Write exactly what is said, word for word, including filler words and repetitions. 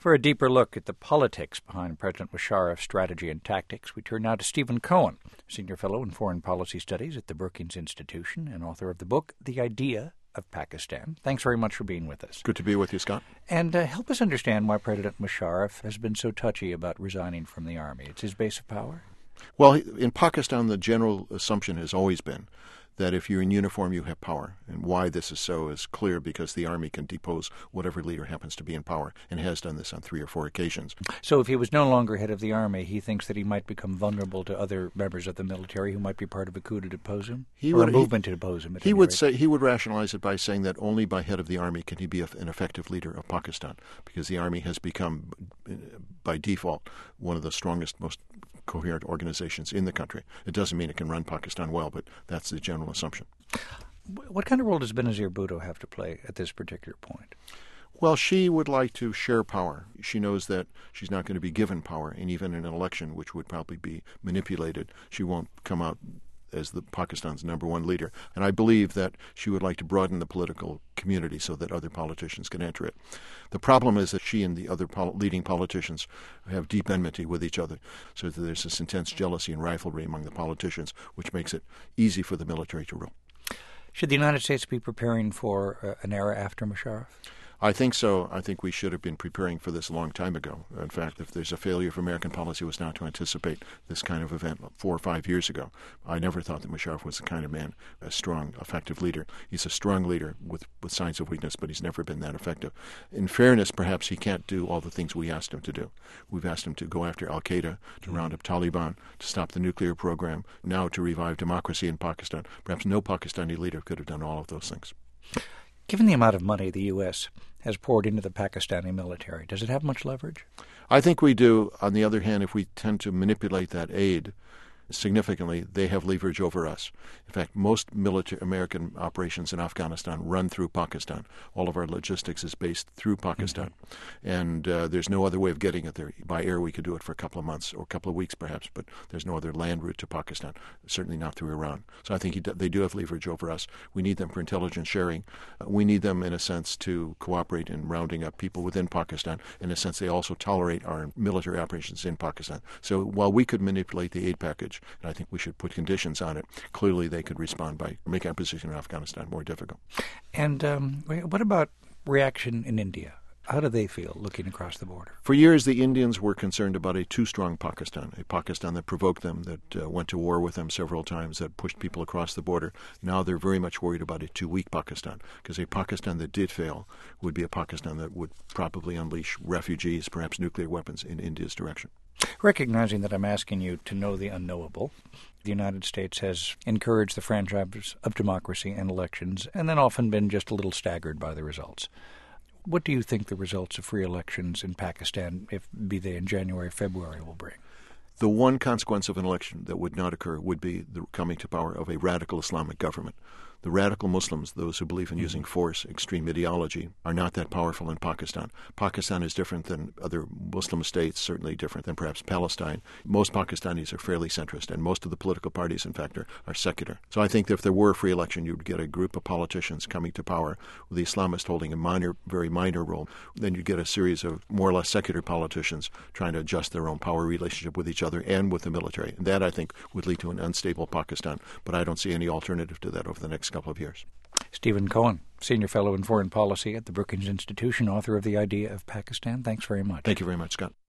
For a deeper look at the politics behind President Musharraf's strategy and tactics, we turn now to Stephen Cohen, Senior Fellow in Foreign Policy Studies at the Brookings Institution and author of the book, The Idea of Pakistan. Thanks very much for being with us. Good to be with you, Scott. And uh, help us understand why President Musharraf has been so touchy about resigning from the army. It's his base of power? Well, in Pakistan, the general assumption has always been that if you're in uniform, you have power. And why this is so is clear because the army can depose whatever leader happens to be in power and has done this on three or four occasions. So if he was no longer head of the army, he thinks that he might become vulnerable to other members of the military who might be part of a coup to depose him? He or would, a movement he, to depose him? He would, say, he would rationalize it by saying that only by head of the army can he be an effective leader of Pakistan, because the army has become, by default, one of the strongest, most coherent organizations in the country. It doesn't mean it can run Pakistan well, but that's the general assumpment. What kind of role does Benazir Bhutto have to play at this particular point? Well, she would like to share power. She knows that she's not going to be given power, and even in an election, which would probably be manipulated, she won't come out as the Pakistan's number one leader. And I believe that she would like to broaden the political community so that other politicians can enter it. The problem is that she and the other pol- leading politicians have deep enmity with each other, so that there's this intense jealousy and rivalry among the politicians, which makes it easy for the military to rule. Should the United States be preparing for uh, an era after Musharraf? I think so. I think we should have been preparing for this a long time ago. In fact, if there's a failure of American policy, it was not to anticipate this kind of event four or five years ago. I never thought that Musharraf was the kind of man, a strong, effective leader. He's a strong leader with, with signs of weakness, but he's never been that effective. In fairness, perhaps he can't do all the things we asked him to do. We've asked him to go after al-Qaeda, to round up Taliban, to stop the nuclear program, now to revive democracy in Pakistan. Perhaps no Pakistani leader could have done all of those things. Given the amount of money the U S has poured into the Pakistani military, does it have much leverage? I think we do. On the other hand, if we tend to manipulate that aid significantly, they have leverage over us. In fact, most military American operations in Afghanistan run through Pakistan. All of our logistics is based through Pakistan. Mm-hmm. And uh, there's no other way of getting it there. By air, we could do it for a couple of months or a couple of weeks, perhaps, but there's no other land route to Pakistan, certainly not through Iran. So I think he, they do have leverage over us. We need them for intelligence sharing. Uh, we need them, in a sense, to cooperate in rounding up people within Pakistan. In a sense, they also tolerate our military operations in Pakistan. So while we could manipulate the aid package, and I think we should put conditions on it, clearly they could respond by making our position in Afghanistan more difficult. And um, what about reaction in India? How do they feel looking across the border? For years, the Indians were concerned about a too-strong Pakistan, a Pakistan that provoked them, that uh, went to war with them several times, that pushed people across the border. Now they're very much worried about a too-weak Pakistan, because a Pakistan that did fail would be a Pakistan that would probably unleash refugees, perhaps nuclear weapons, in India's direction. Recognizing that I'm asking you to know the unknowable, the United States has encouraged the franchise of democracy and elections, and then often been just a little staggered by the results. What do you think the results of free elections in Pakistan, if be they in January or February, will bring? The one consequence of an election that would not occur would be the coming to power of a radical Islamic government. The radical Muslims, those who believe in using force, extreme ideology, are not that powerful in Pakistan. Pakistan is different than other Muslim states, certainly different than perhaps Palestine. Most Pakistanis are fairly centrist, and most of the political parties, in fact, are, are secular. So I think that if there were a free election, you'd get a group of politicians coming to power with the Islamists holding a minor, very minor role. Then you'd get a series of more or less secular politicians trying to adjust their own power relationship with each other and with the military. And that, I think, would lead to an unstable Pakistan. But I don't see any alternative to that over the next couple of years. Stephen Cohen, Senior Fellow in Foreign Policy at the Brookings Institution, author of The Idea of Pakistan. Thanks very much. Thank you very much, Scott.